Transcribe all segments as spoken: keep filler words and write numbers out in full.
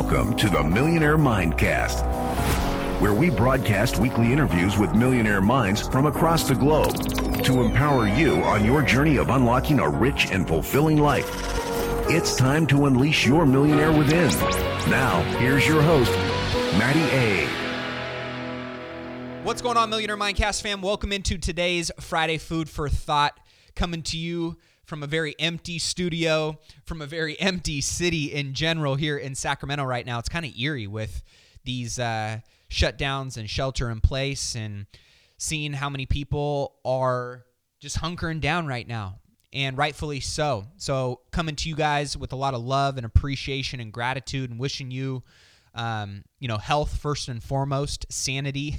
Welcome to the Millionaire Mindcast, where we broadcast weekly interviews with millionaire minds from across the globe to empower you on your journey of unlocking a rich and fulfilling life. It's time to unleash your millionaire within. Now, here's your host, Matty A. What's going on, Millionaire Mindcast fam? Welcome into today's Friday Food for Thought, coming to you from a very empty studio, from a very empty city in general here in Sacramento right now. It's kind of eerie with these uh, shutdowns and shelter in place and seeing how many people are just hunkering down right now, and rightfully so. So coming to you guys with a lot of love and appreciation and gratitude, and wishing you, um, you know, health first and foremost, sanity,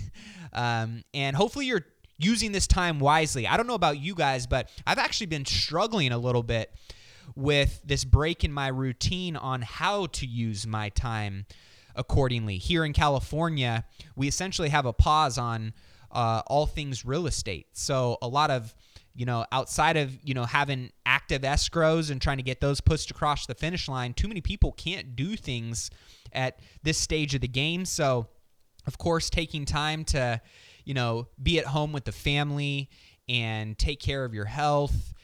um, and hopefully you're using this time wisely. I don't know about you guys, but I've actually been struggling a little bit with this break in my routine on how to use my time accordingly. Here in California, we essentially have a pause on uh, all things real estate. So a lot of, you know, outside of, you know, having active escrows and trying to get those pushed across the finish line, too many people can't do things at this stage of the game. So, of course, taking time to, you know, be at home with the family and take care of your health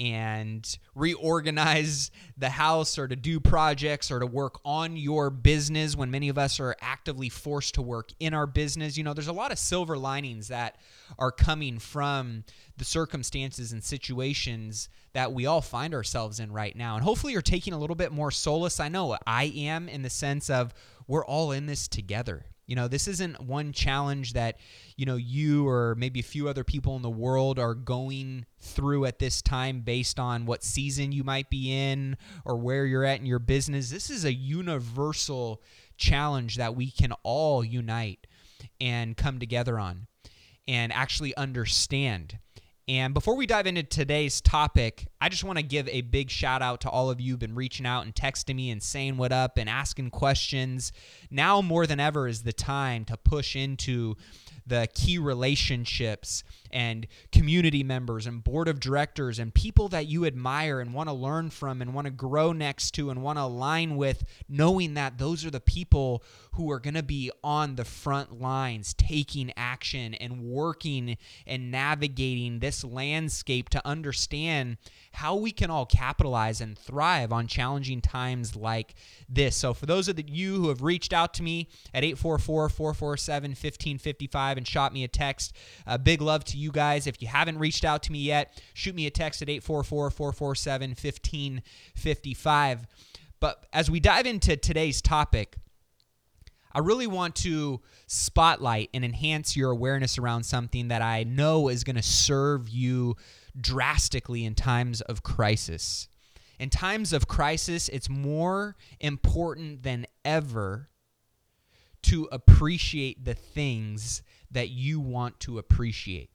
and reorganize the house, or to do projects, or to work on your business when many of us are actively forced to work in our business. You know, there's a lot of silver linings that are coming from the circumstances and situations that we all find ourselves in right now. And hopefully you're taking a little bit more solace. I know I am, in the sense of we're all in this together. You know, this isn't one challenge that, you know, you or maybe a few other people in the world are going through at this time based on what season you might be in or where you're at in your business. This is a universal challenge that we can all unite and come together on and actually understand. And before we dive into today's topic, I just want to give a big shout out to all of you who've been reaching out and texting me and saying what up and asking questions. Now more than ever is the time to push into the key relationships and community members and board of directors and people that you admire and want to learn from and want to grow next to and want to align with, knowing that those are the people who are going to be on the front lines taking action and working and navigating this landscape to understand how we can all capitalize and thrive on challenging times like this. So for those of you who have reached out to me at eight four four, four four seven, one five five five and shot me a text, uh, big love to you guys. If you haven't reached out to me yet, shoot me a text at eight four four, four four seven, one five five five. But as we dive into today's topic, I really want to spotlight and enhance your awareness around something that I know is going to serve you drastically in times of crisis. In times of crisis, it's more important than ever to appreciate the things that you want to appreciate.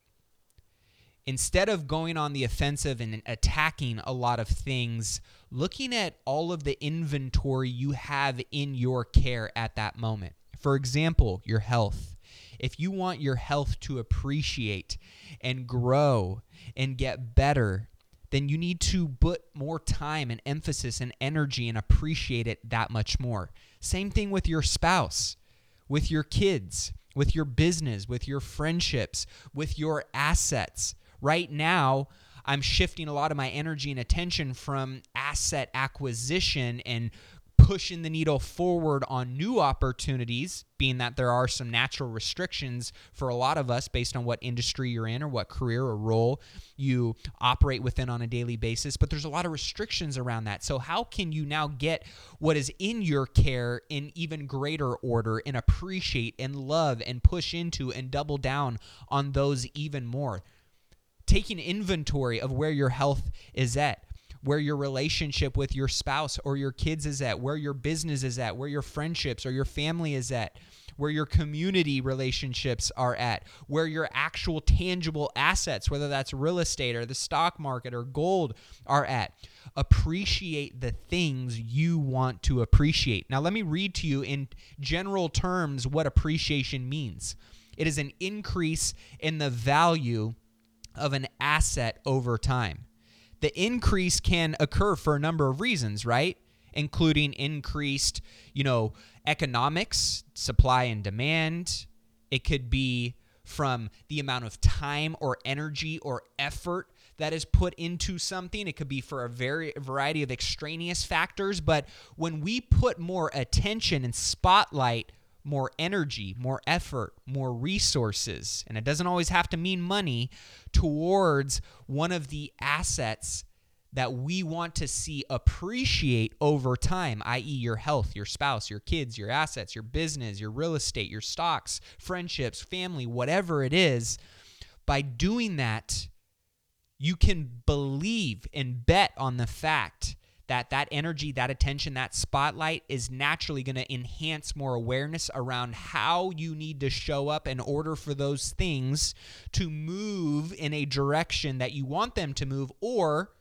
Instead of going on the offensive and attacking a lot of things, looking at all of the inventory you have in your care at that moment. For example, your health. If you want your health to appreciate and grow and get better, then you need to put more time and emphasis and energy and appreciate it that much more. Same thing with your spouse, with your kids, with your business, with your friendships, with your assets. Right now, I'm shifting a lot of my energy and attention from asset acquisition and pushing the needle forward on new opportunities, being that there are some natural restrictions for a lot of us based on what industry you're in or what career or role you operate within on a daily basis. But there's a lot of restrictions around that. So how can you now get what is in your care in even greater order and appreciate and love and push into and double down on those even more? Taking inventory of where your health is at, where your relationship with your spouse or your kids is at, where your business is at, where your friendships or your family is at, where your community relationships are at, where your actual tangible assets, whether that's real estate or the stock market or gold, are at. Appreciate the things you want to appreciate. Now, let me read to you in general terms what appreciation means. It is an increase in the value of an asset over time. The increase can occur for a number of reasons, right? including increased, you know, economics, supply and demand. It could be from the amount of time or energy or effort that is put into something. It could be for a very a variety of extraneous factors. But when we put more attention and spotlight, more energy, more effort, more resources, and it doesn't always have to mean money, towards one of the assets that we want to see appreciate over time, that is your health, your spouse, your kids, your assets, your business, your real estate, your stocks, friendships, family, whatever it is, by doing that, you can believe and bet on the fact that that energy, that attention, that spotlight is naturally going to enhance more awareness around how you need to show up in order for those things to move in a direction that you want them to move, or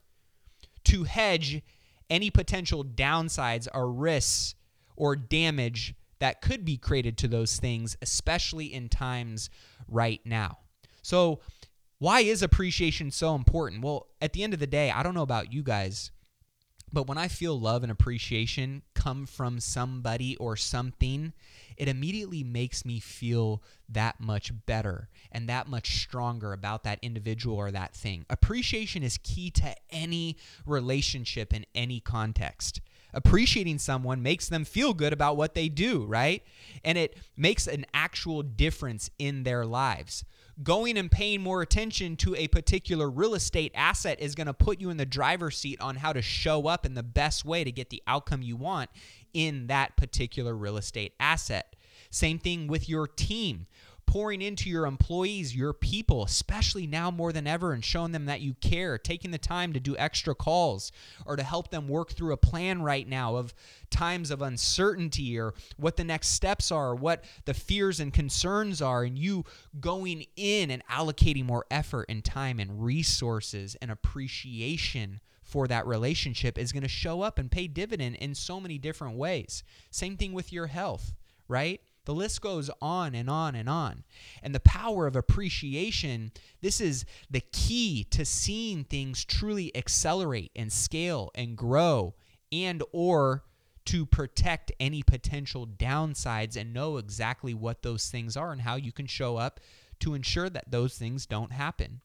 to hedge any potential downsides or risks or damage that could be created to those things, especially in times right now. So why is appreciation so important? Well, at the end of the day, I don't know about you guys, but when I feel love and appreciation come from somebody or something, it immediately makes me feel that much better and that much stronger about that individual or that thing. Appreciation is key to any relationship in any context. Appreciating someone makes them feel good about what they do, right? And it makes an actual difference in their lives. Going and paying more attention to a particular real estate asset is going to put you in the driver's seat on how to show up in the best way to get the outcome you want in that particular real estate asset. Same thing with your team. Pouring into your employees, your people, especially now more than ever, and showing them that you care, taking the time to do extra calls or to help them work through a plan right now of times of uncertainty or what the next steps are, what the fears and concerns are, and you going in and allocating more effort and time and resources and appreciation for that relationship is going to show up and pay dividend in so many different ways. Same thing with your health, right? The list goes on and on and on. And the power of appreciation, this is the key to seeing things truly accelerate and scale and grow, and or to protect any potential downsides and know exactly what those things are and how you can show up to ensure that those things don't happen.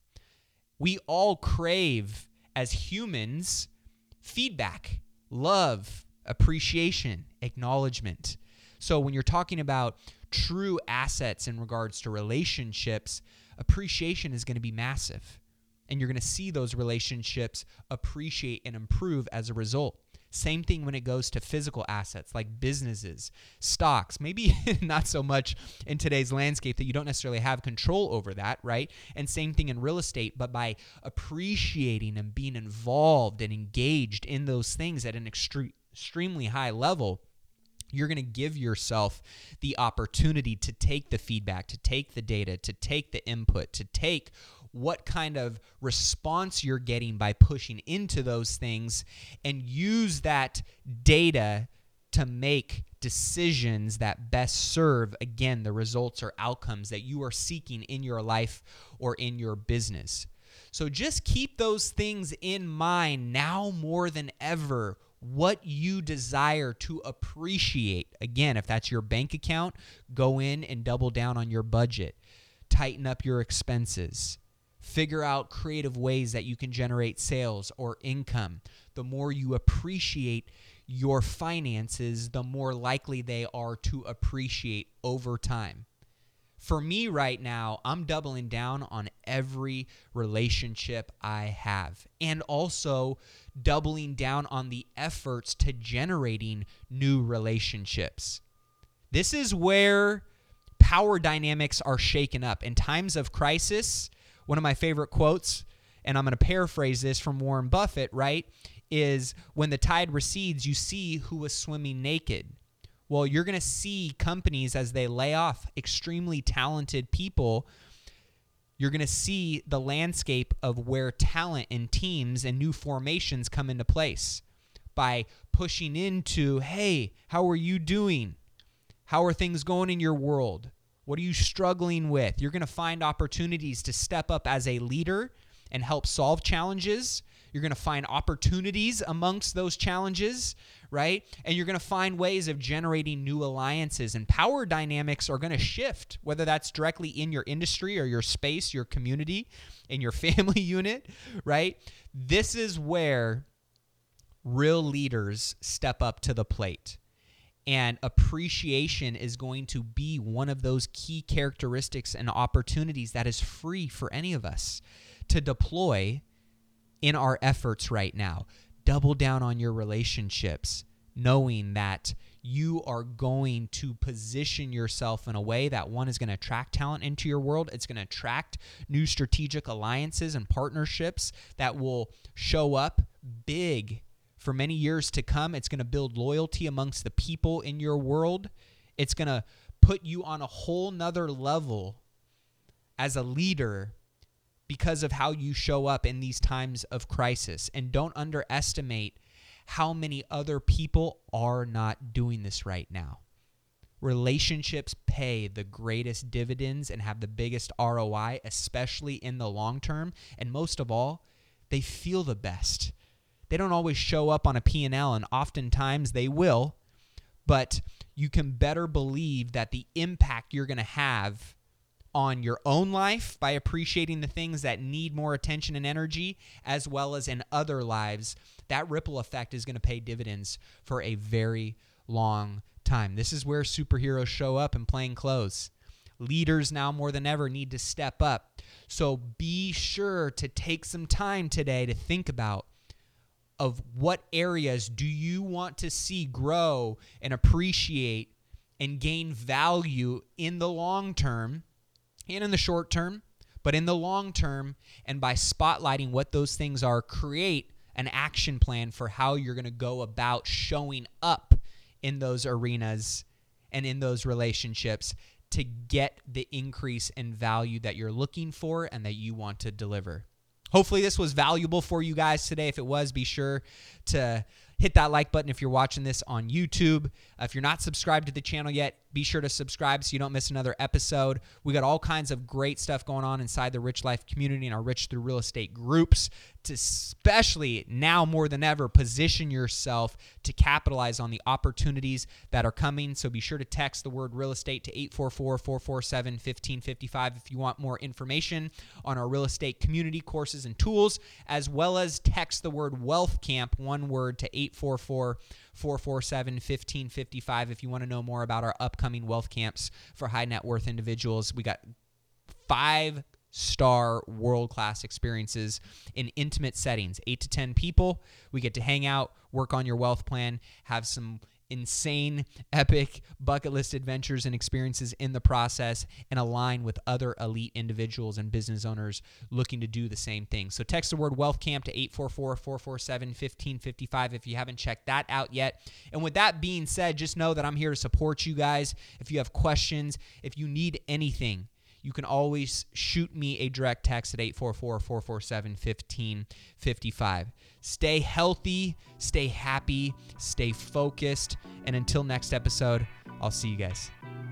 We all crave, as humans, feedback, love, appreciation, acknowledgement. So when you're talking about true assets in regards to relationships, appreciation is going to be massive. And you're going to see those relationships appreciate and improve as a result. Same thing when it goes to physical assets like businesses, stocks, maybe not so much in today's landscape that you don't necessarily have control over that, right? And same thing in real estate, but by appreciating and being involved and engaged in those things at an extre- extremely high level, you're going to give yourself the opportunity to take the feedback, to take the data, to take the input, to take what kind of response you're getting by pushing into those things and use that data to make decisions that best serve, again, the results or outcomes that you are seeking in your life or in your business. So just keep those things in mind now more than ever. What you desire to appreciate. Again, if that's your bank account, go in and double down on your budget. Tighten up your expenses. Figure out creative ways that you can generate sales or income. The more you appreciate your finances, the more likely they are to appreciate over time. For me right now, I'm doubling down on every relationship I have, and also doubling down on the efforts to generating new relationships. This is where power dynamics are shaken up. In times of crisis, one of my favorite quotes, and I'm going to paraphrase this from Warren Buffett, right, is when the tide recedes, you see who was swimming naked. Well, you're going to see companies as they lay off extremely talented people. You're going to see the landscape of where talent and teams and new formations come into place by pushing into, hey, how are you doing? How are things going in your world? What are you struggling with? You're going to find opportunities to step up as a leader and help solve challenges, You're going to find opportunities amongst those challenges, right? And you're going to find ways of generating new alliances, and power dynamics are going to shift, whether that's directly in your industry or your space, your community, in your family unit, right? This is where real leaders step up to the plate. And appreciation is going to be one of those key characteristics and opportunities that is free for any of us to deploy in our efforts right now. Double down on your relationships, knowing that you are going to position yourself in a way that, one, is going to attract talent into your world. It's going to attract new strategic alliances and partnerships that will show up big for many years to come. It's going to build loyalty amongst the people in your world. It's going to put you on a whole nother level as a leader because of how you show up in these times of crisis. And don't underestimate how many other people are not doing this right now. Relationships pay the greatest dividends and have the biggest R O I, especially in the long term. And most of all, they feel the best. They don't always show up on a P and L, and oftentimes they will, but you can better believe that the impact you're going to have on your own life by appreciating the things that need more attention and energy, as well as in other lives, that ripple effect is going to pay dividends for a very long time. This is where superheroes show up in plain clothes. Leaders now more than ever need to step up. So be sure to take some time today to think about of what areas do you want to see grow and appreciate and gain value in the long term and in the short term, but in the long term, and by spotlighting what those things are, create an action plan for how you're going to go about showing up in those arenas and in those relationships to get the increase in value that you're looking for and that you want to deliver. Hopefully this was valuable for you guys today. If it was, be sure to hit that like button if you're watching this on YouTube. Uh, if you're not subscribed to the channel yet, be sure to subscribe so you don't miss another episode. We got all kinds of great stuff going on inside the Rich Life community and our Rich Through Real Estate groups to, especially now more than ever, position yourself to capitalize on the opportunities that are coming. So be sure to text the word real estate to eight four four, four four seven, one five five five if you want more information on our real estate community courses and tools, as well as text the word Wealth Camp, one word, to eight four four, four four seven, one five five five if you want to know more about our upcoming wealth camps for high net worth individuals. We got five star world-class experiences in intimate settings, eight to ten people. We get to hang out, work on your wealth plan, have some insane, epic bucket list adventures and experiences in the process, and align with other elite individuals and business owners looking to do the same thing. So text the word Wealth Camp to eight four four, four four seven, one five five five if you haven't checked that out yet. And with that being said, just know that I'm here to support you guys. If you have questions, if you need anything, you can always shoot me a direct text at eight four four, four four seven, one five five five. Stay healthy, stay happy, stay focused, and until next episode, I'll see you guys.